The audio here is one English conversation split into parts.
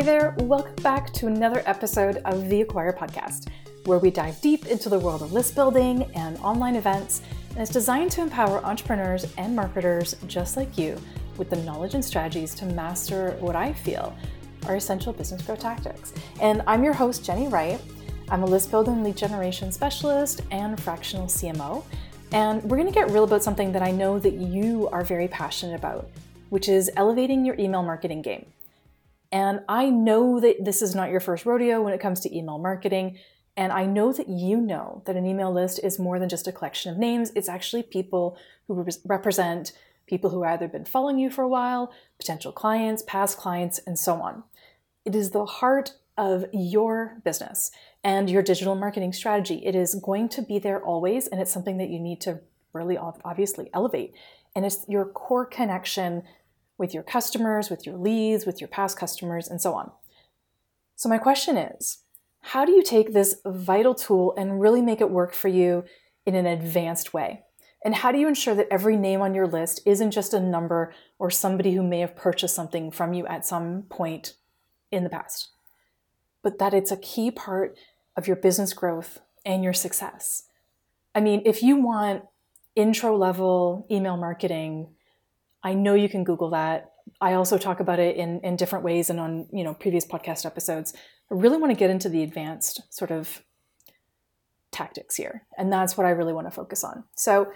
Hey there, welcome back to another episode of the Acquire Podcast, where we dive deep into the world of list building and online events, and it's designed to empower entrepreneurs and marketers just like you with the knowledge and strategies to master what I feel are essential business growth tactics. And I'm your host, Jenny Wright. I'm a list building lead generation specialist and fractional CMO, and we're going to get real about something that I know that you are very passionate about, which is elevating your email marketing game. And I know that this is not your first rodeo when it comes to email marketing. And I know that you know that an email list is more than just a collection of names. It's actually people who represent people who have either been following you for a while, potential clients, past clients, and so on. It is the heart of your business and your digital marketing strategy. It is going to be there always, and it's something that you need to really obviously elevate. And it's your core connection with your customers, with your leads, with your past customers, and so on. So my question is, how do you take this vital tool and really make it work for you in an advanced way? And how do you ensure that every name on your list isn't just a number or somebody who may have purchased something from you at some point in the past, but that it's a key part of your business growth and your success? I mean, if you want intro level email marketing, I know you can Google that. I also talk about it in different ways and on previous podcast episodes. I really want to get into the advanced sort of tactics here. And that's what I really want to focus on. So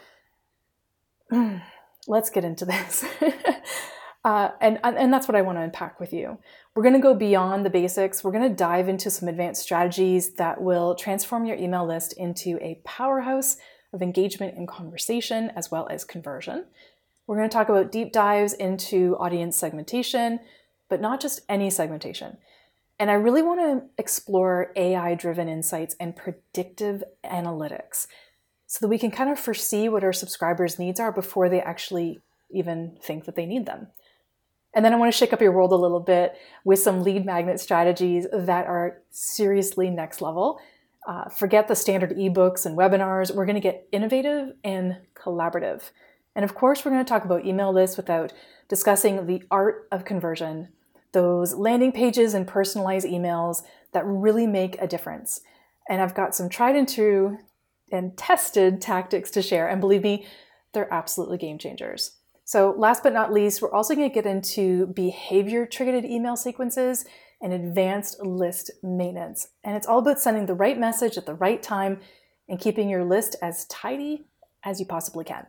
let's get into this. And that's what I want to unpack with you. We're going to go beyond the basics. We're going to dive into some advanced strategies that will transform your email list into a powerhouse of engagement and conversation, as well as conversion. We're going to talk about deep dives into audience segmentation, but not just any segmentation. And I really want to explore AI-driven insights and predictive analytics so that we can kind of foresee what our subscribers' needs are before they actually even think that they need them. And then I want to shake up your world a little bit with some lead magnet strategies that are seriously next level. Forget the standard ebooks and webinars. We're going to get innovative and collaborative. And of course, we're going to talk about email lists without discussing the art of conversion, those landing pages and personalized emails that really make a difference. And I've got some tried and true and tested tactics to share. And believe me, they're absolutely game changers. So last but not least, we're also going to get into behavior-triggered email sequences and advanced list maintenance. And it's all about sending the right message at the right time and keeping your list as tidy as you possibly can.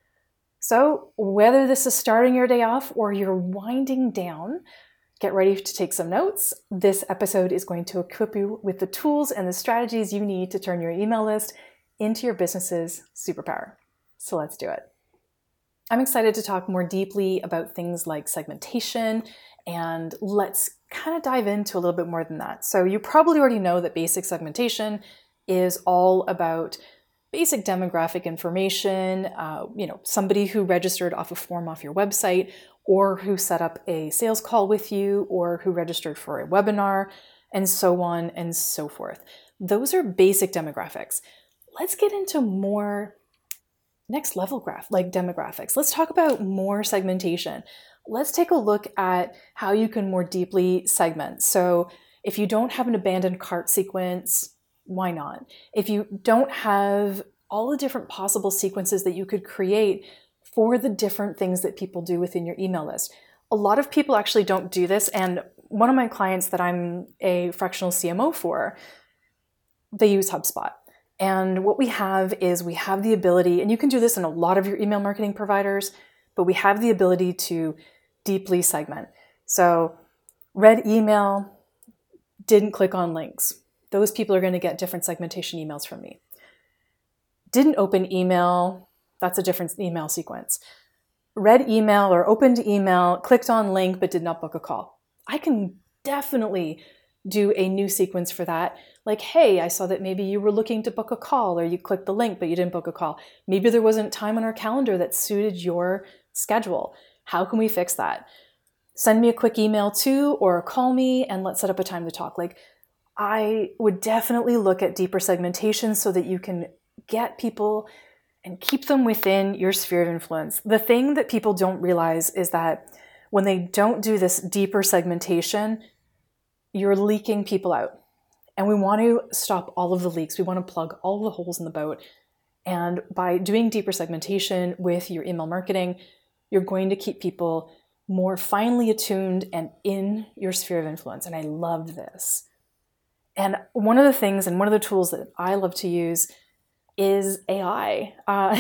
So whether this is starting your day off or you're winding down, get ready to take some notes. This episode is going to equip you with the tools and the strategies you need to turn your email list into your business's superpower. So let's do it. I'm excited to talk more deeply about things like segmentation, and let's kind of dive into a little bit more than that. So you probably already know that basic segmentation is all about basic demographic information, somebody who registered off a form off your website, or who set up a sales call with you, or who registered for a webinar, and so on and so forth. Those are basic demographics. Let's get into more next level demographics. Let's talk about more segmentation. Let's take a look at how you can more deeply segment. So if you don't have an abandoned cart sequence, why not? If you don't have all the different possible sequences that you could create for the different things that people do within your email list. A lot of people actually don't do this. And one of my clients that I'm a fractional CMO for, they use HubSpot. And what we have is we have the ability, and you can do this in a lot of your email marketing providers, but we have the ability to deeply segment. So read email, didn't click on links. Those people are going to get different segmentation emails from me. Didn't open email, that's a different email sequence. Read email or opened email, clicked on link, but did not book a call. I can definitely do a new sequence for that. Like, hey, I saw that maybe you were looking to book a call, or you clicked the link, but you didn't book a call. Maybe there wasn't time on our calendar that suited your schedule. How can we fix that? Send me a quick email too, or call me and let's set up a time to talk. I would definitely look at deeper segmentation so that you can get people and keep them within your sphere of influence. The thing that people don't realize is that when they don't do this deeper segmentation, you're leaking people out. And we want to stop all of the leaks. We want to plug all the holes in the boat. And by doing deeper segmentation with your email marketing, you're going to keep people more finely attuned and in your sphere of influence. And I love this. And one of the things and one of the tools that I love to use is AI.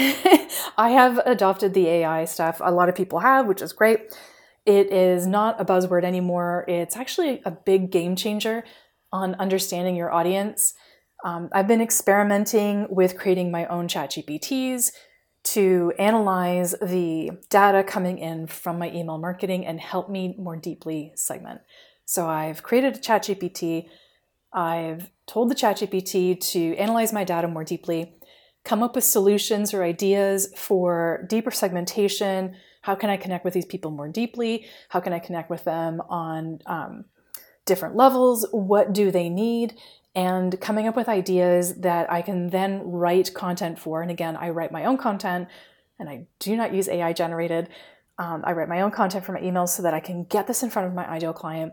I have adopted the AI stuff. A lot of people have, which is great. It is not a buzzword anymore. It's actually a big game changer on understanding your audience. I've been experimenting with creating my own ChatGPTs to analyze the data coming in from my email marketing and help me more deeply segment. So I've created a ChatGPT. I've told the ChatGPT to analyze my data more deeply, come up with solutions or ideas for deeper segmentation. How can I connect with these people more deeply? How can I connect with them on different levels? What do they need? And coming up with ideas that I can then write content for. And again, I write my own content and I do not use AI generated. I write my own content for my emails so that I can get this in front of my ideal client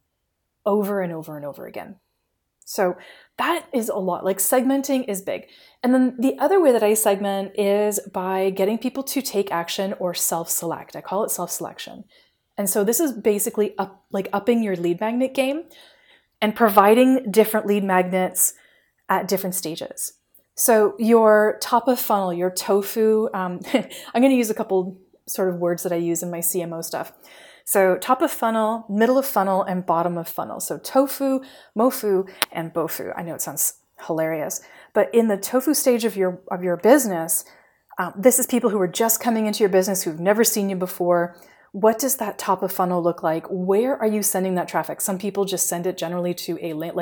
over and over and over again. So that is a lot. Like, segmenting is big. And then the other way that I segment is by getting people to take action or self-select. I call it self-selection. And so this is basically upping your lead magnet game and providing different lead magnets at different stages. So your top of funnel, your tofu, I'm going to use a couple sort of words that I use in my CMO stuff. So top of funnel, middle of funnel, and bottom of funnel. So tofu, mofu, and bofu. I know it sounds hilarious, but in the tofu stage of your business, this is people who are just coming into your business, who've never seen you before. What does that top of funnel look like? Where are you sending that traffic? Some people just send it generally to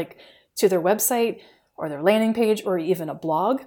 to their website or their landing page or even a blog.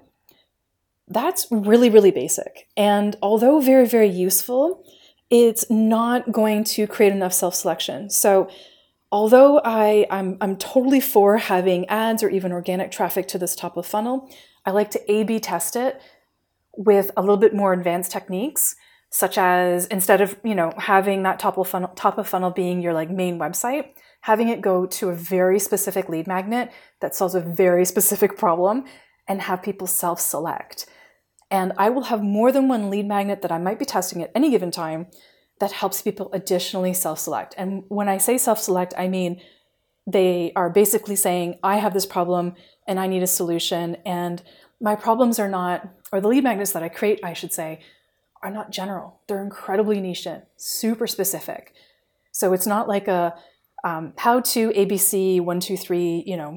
That's really, really basic. And although very, very useful, it's not going to create enough self-selection. So although I'm totally for having ads or even organic traffic to this top of funnel, I like to A/B test it with a little bit more advanced techniques, such as instead of having that top of funnel being your main website, having it go to a very specific lead magnet that solves a very specific problem and have people self-select. And I will have more than one lead magnet that I might be testing at any given time that helps people additionally self-select. And when I say self-select, I mean they are basically saying, I have this problem and I need a solution. And my problems are not, or the lead magnets that I create, I should say, are not general. They're incredibly niche in, super specific. So it's not like a how to ABC 1, 2, 3,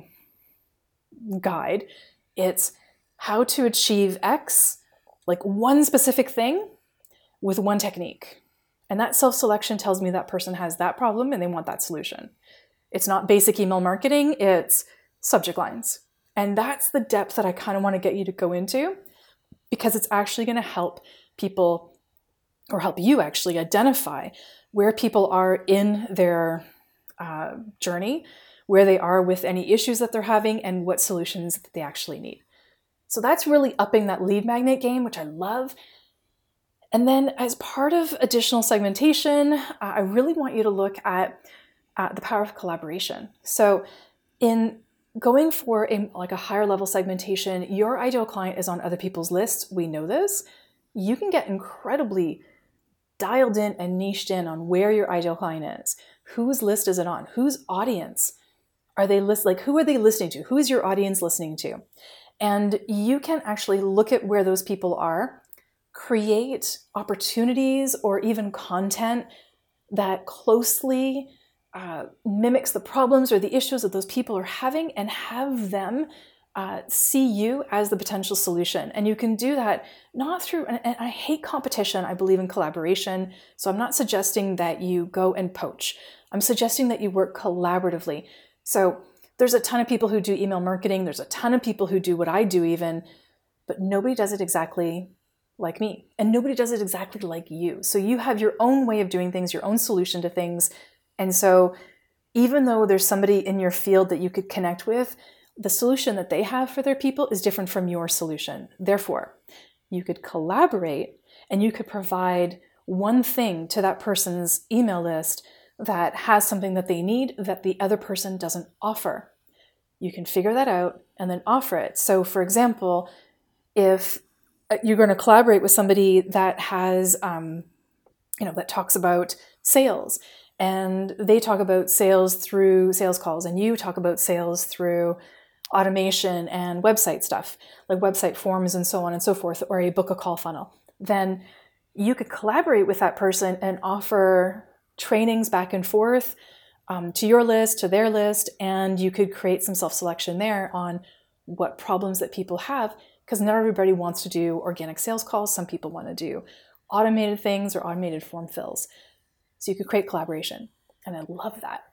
guide. It's how to achieve X, like one specific thing with one technique. And that self-selection tells me that person has that problem and they want that solution. It's not basic email marketing, it's subject lines. And that's the depth that I kind of want to get you to go into, because it's actually going to help people, or help you actually identify where people are in their journey, where they are with any issues that they're having, and what solutions that they actually need. So that's really upping that lead magnet game, which I love. And then as part of additional segmentation, I really want you to look at the power of collaboration. So in going for a higher level segmentation, your ideal client is on other people's lists. We know this. You can get incredibly dialed in and niched in on where your ideal client is. Whose list is it on? Whose audience are they who are they listening to? Who is your audience listening to? And you can actually look at where those people are, create opportunities or even content that closely mimics the problems or the issues that those people are having, and have them see you as the potential solution. And you can do that not through, and I hate competition, I believe in collaboration. So I'm not suggesting that you go and poach. I'm suggesting that you work collaboratively. So there's a ton of people who do email marketing. There's a ton of people who do what I do even, but nobody does it exactly like me. And nobody does it exactly like you. So you have your own way of doing things, your own solution to things. And so even though there's somebody in your field that you could connect with, the solution that they have for their people is different from your solution. Therefore, you could collaborate and you could provide one thing to that person's email list that has something that they need that the other person doesn't offer. You can figure that out and then offer it. So for example, if you're going to collaborate with somebody that has, that talks about sales, and they talk about sales through sales calls, and you talk about sales through automation and website stuff, like website forms and so on and so forth, or a book a call funnel, then you could collaborate with that person and offer trainings back and forth to your list, to their list, and you could create some self-selection there on what problems that people have, because not everybody wants to do organic sales calls. Some people want to do automated things or automated form fills. So you could create collaboration, and I love that.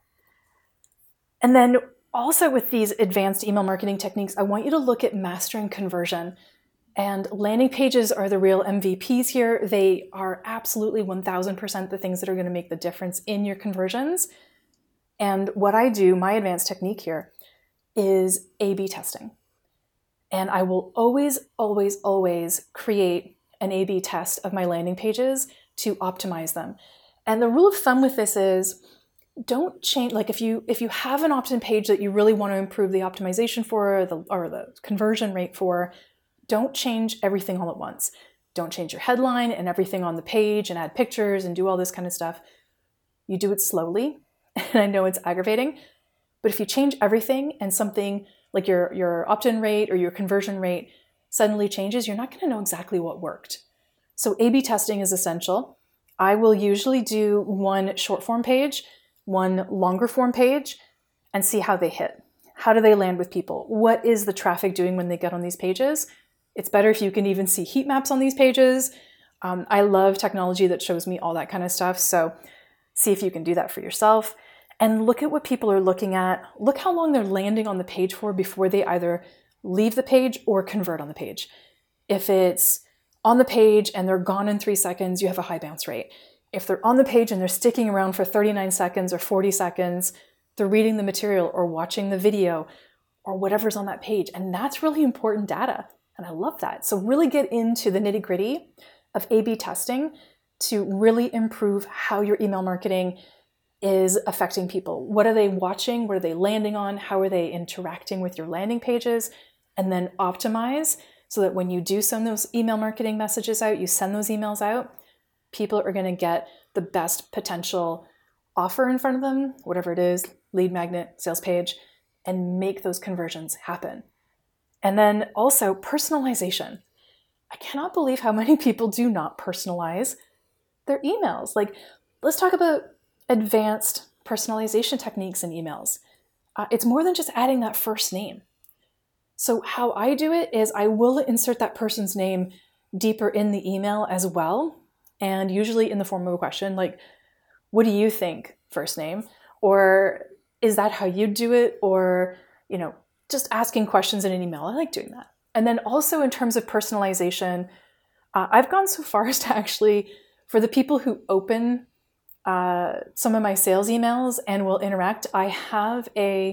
And then also with these advanced email marketing techniques, I want you to look at mastering conversion. And landing pages are the real MVPs here. They are absolutely 1000% the things that are going to make the difference in your conversions. And what I do, my advanced technique here, is A/B testing. And I will always, always, always create an A/B test of my landing pages to optimize them. And the rule of thumb with this is, don't change, like if you have an opt-in page that you really want to improve the optimization for or the conversion rate for, don't change everything all at once. Don't change your headline and everything on the page and add pictures and do all this kind of stuff. You do it slowly, and I know it's aggravating, but if you change everything and something like your opt-in rate or your conversion rate suddenly changes, you're not going to know exactly what worked. So A/B testing is essential. I will usually do one short form page, one longer form page, and see how they hit. How do they land with people? What is the traffic doing when they get on these pages? It's better if you can even see heat maps on these pages. I love technology that shows me all that kind of stuff. So see if you can do that for yourself. And look at what people are looking at. Look how long they're landing on the page for before they either leave the page or convert on the page. If it's on the page and they're gone in 3 seconds, you have a high bounce rate. If they're on the page and they're sticking around for 39 seconds or 40 seconds, they're reading the material or watching the video or whatever's on that page. And that's really important data. And I love that. So really get into the nitty-gritty of A/B testing to really improve how your email marketing is affecting people. What are they watching? What are they landing on? How are they interacting with your landing pages? And then optimize so that when you do send those email marketing messages out, you send those emails out, people are going to get the best potential offer in front of them, whatever it is, lead magnet, sales page, and make those conversions happen. And then also personalization. I cannot believe how many people do not personalize their emails. Like, let's talk about advanced personalization techniques in emails. It's more than just adding that first name. So how I do it is I will insert that person's name deeper in the email as well, and usually in the form of a question like, what do you think, first name? Or is that how you do it? Or, just asking questions in an email. I like doing that. And then also in terms of personalization, I've gone so far as to actually, for the people who open some of my sales emails and will interact, I have a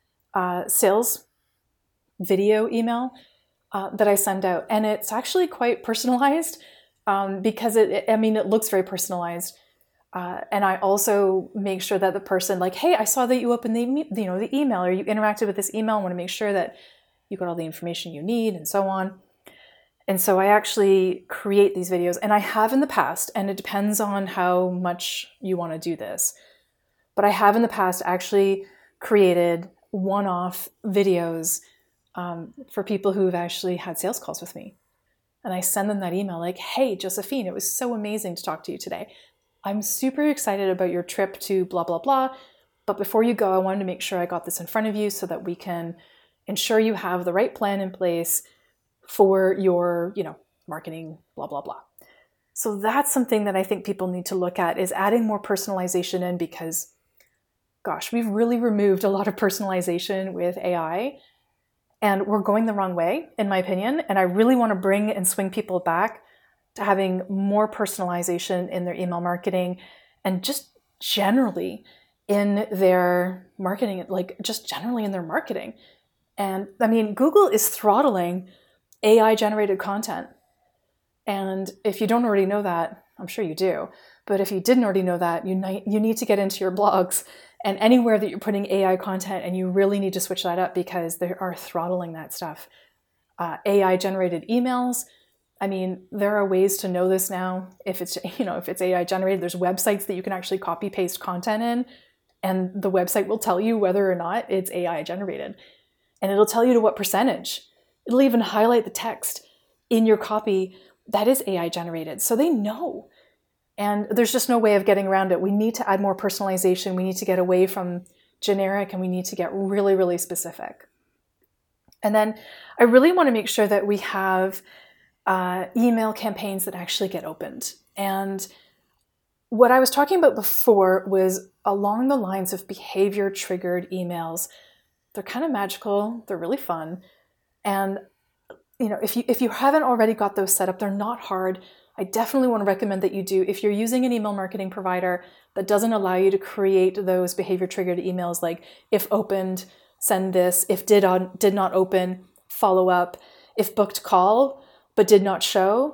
sales video email that I send out. And it's actually quite personalized because it looks very personalized. And I also make sure that the person, like, hey, I saw that you opened the email, or you interacted with this email. I want to make sure that you got all the information you need, and so on. And so I actually create these videos, and I have in the past, and it depends on how much you want to do this, but I have in the past actually created one-off videos for people who've actually had sales calls with me. And I send them that email like, hey, Josephine, it was so amazing to talk to you today. I'm super excited about your trip to blah, blah, blah. But before you go, I wanted to make sure I got this in front of you so that we can ensure you have the right plan in place for your, marketing, blah, blah, blah. So that's something that I think people need to look at, is adding more personalization in, because, gosh, we've really removed a lot of personalization with AI, and we're going the wrong way, in my opinion. And I really want to bring and swing people back to having more personalization in their email marketing and just generally in their marketing, like just generally in their marketing. And Google is throttling AI generated content. And if you don't already know that, I'm sure you do. But if you didn't already know that, you need to get into your blogs and anywhere that you're putting AI content, and you really need to switch that up because they are throttling that stuff. AI generated emails. I mean, there are ways to know this now. If it's AI generated, there's websites that you can actually copy paste content in, and the website will tell you whether or not it's AI generated. And it'll tell you to what percentage. It'll even highlight the text in your copy that is AI generated. So they know. And there's just no way of getting around it. We need to add more personalization. We need to get away from generic, and we need to get really, really specific. And then I really want to make sure that we have email campaigns that actually get opened. And what I was talking about before was along the lines of behavior-triggered emails. They're kind of magical. They're really fun. And if you haven't already got those set up, they're not hard. I definitely want to recommend that you do. If you're using an email marketing provider that doesn't allow you to create those behavior-triggered emails, like if opened, send this, if did not open, follow up, if booked call but did not show,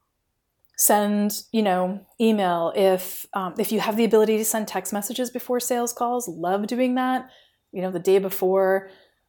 send email. If you have the ability to send text messages before sales calls, love doing that. The day before,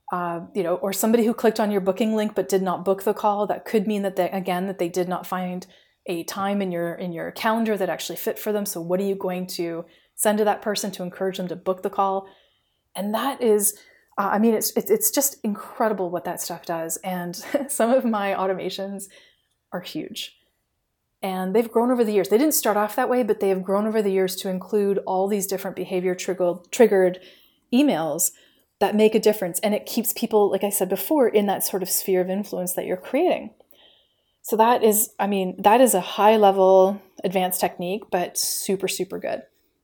or somebody who clicked on your booking link but did not book the call, that could mean that they did not find a time in your calendar that actually fit for them. So what are you going to send to that person to encourage them to book the call? And that is, it's just incredible what that stuff does. And some of my automations are huge. And they've grown over the years. They didn't start off that way, but they have grown over the years to include all these different behavior triggered emails that make a difference. And it keeps people, like I said before, in that sort of sphere of influence that you're creating. So that is a high level advanced technique, but super, super good.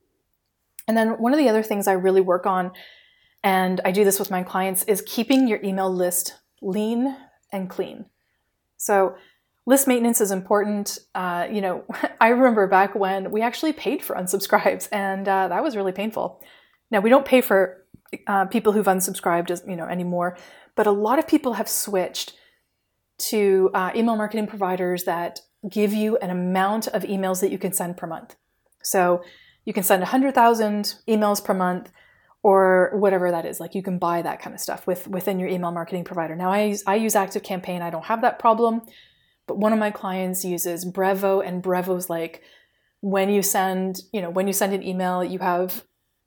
And then one of the other things I really work on, and I do this with my clients, is keeping your email list lean and clean. So list maintenance is important. I remember back when we actually paid for unsubscribes, and that was really painful. Now, we don't pay for people who've unsubscribed anymore, but a lot of people have switched to email marketing providers that give you an amount of emails that you can send per month. So you can send 100,000 emails per month, or whatever that is. Like, you can buy that kind of stuff within your email marketing provider. Now, I use ActiveCampaign. I don't have that problem, but one of my clients uses Brevo, and Brevo's like, when you send an email, you have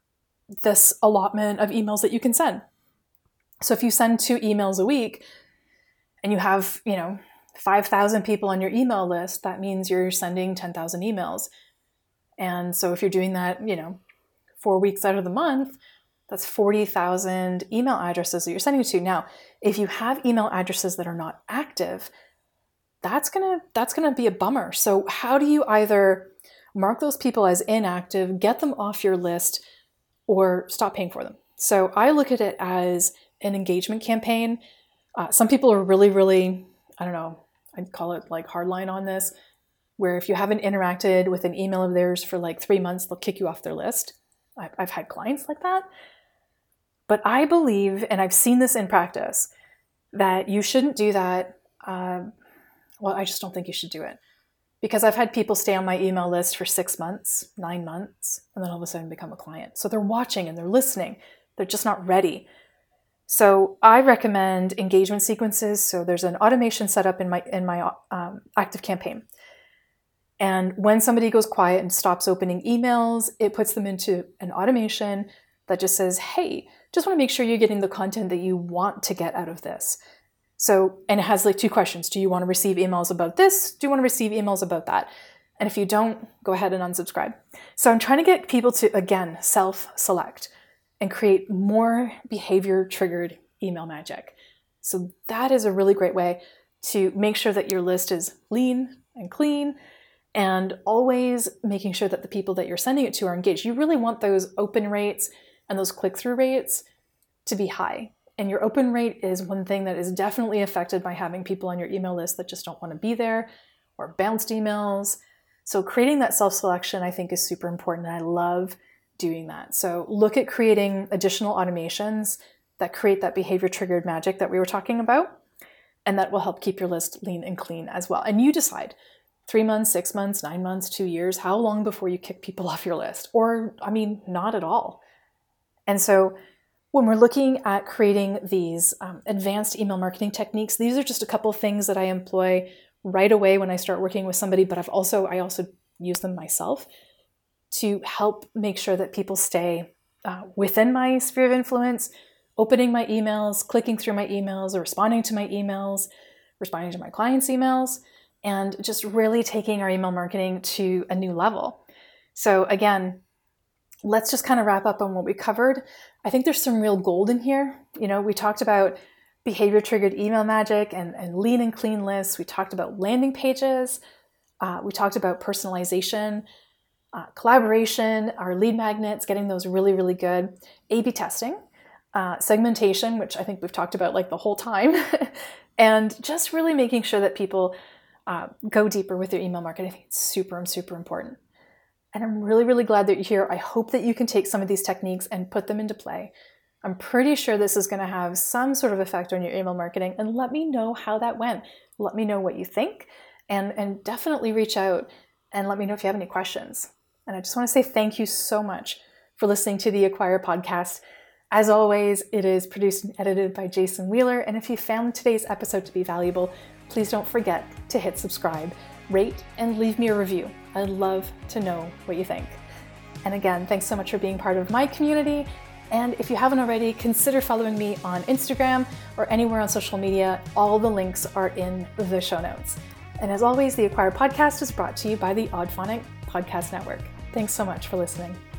this allotment of emails that you can send. So if you send 2 emails a week and you have, 5,000 people on your email list, that means you're sending 10,000 emails. And so if you're doing that, 4 weeks out of the month, that's 40,000 email addresses that you're sending to. Now, if you have email addresses that are not active, that's gonna be a bummer. So how do you either mark those people as inactive, get them off your list, or stop paying for them? So I look at it as an engagement campaign. Some people are really, really, I don't know, I'd call it like hardline on this, where if you haven't interacted with an email of theirs for like 3 months, they'll kick you off their list. I've had clients like that. But I believe, and I've seen this in practice, that you shouldn't do that. I just don't think you should do it. Because I've had people stay on my email list for 6 months, 9 months, and then all of a sudden become a client. So they're watching and they're listening. They're just not ready. So I recommend engagement sequences. So there's an automation set up in my ActiveCampaign. And when somebody goes quiet and stops opening emails, it puts them into an automation that just says, hey, just want to make sure you're getting the content that you want to get out of this. So, and it has like 2 questions. Do you want to receive emails about this? Do you want to receive emails about that? And if you don't, go ahead and unsubscribe. So I'm trying to get people to, again, self-select and create more behavior-triggered email magic. So that is a really great way to make sure that your list is lean and clean, and always making sure that the people that you're sending it to are engaged. You really want those open rates and those click-through rates to be high. And your open rate is one thing that is definitely affected by having people on your email list that just don't want to be there, or bounced emails. So creating that self-selection, I think, is super important, and I love doing that. So look at creating additional automations that create that behavior-triggered magic that we were talking about, and that will help keep your list lean and clean as well. And you decide. 3 months, 6 months, 9 months, 2 years? How long before you kick people off your list? Or, not at all. And so when we're looking at creating these advanced email marketing techniques, these are just a couple of things that I employ right away when I start working with somebody, but I also use them myself to help make sure that people stay within my sphere of influence, opening my emails, clicking through my emails, or responding to my emails, responding to my clients' emails, and just really taking our email marketing to a new level. So again, let's just kind of wrap up on what we covered. I think there's some real gold in here. We talked about behavior-triggered email magic and lean and clean lists. We talked about landing pages. We talked about personalization, collaboration, our lead magnets, getting those really, really good, A/B testing, segmentation, which I think we've talked about like the whole time, and just really making sure that people go deeper with their email marketing. I think it's super, super important. And I'm really, really glad that you're here. I hope that you can take some of these techniques and put them into play. I'm pretty sure this is going to have some sort of effect on your email marketing, and let me know how that went. Let me know what you think, and definitely reach out and let me know if you have any questions. And I just want to say thank you so much for listening to the Acquire podcast. As always, it is produced and edited by Jason Wheeler. And if you found today's episode to be valuable, please don't forget to hit subscribe, rate, and leave me a review. I'd love to know what you think. And again, thanks so much for being part of my community. And if you haven't already, consider following me on Instagram or anywhere on social media. All the links are in the show notes. And as always, the Acquire podcast is brought to you by the Audphonic Podcast Network. Thanks so much for listening.